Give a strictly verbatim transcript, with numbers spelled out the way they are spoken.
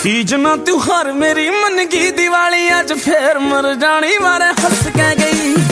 तीज ना त्योहार मेरी मन की दिवाली, आज फेर मर जानी मारे हंस के गई।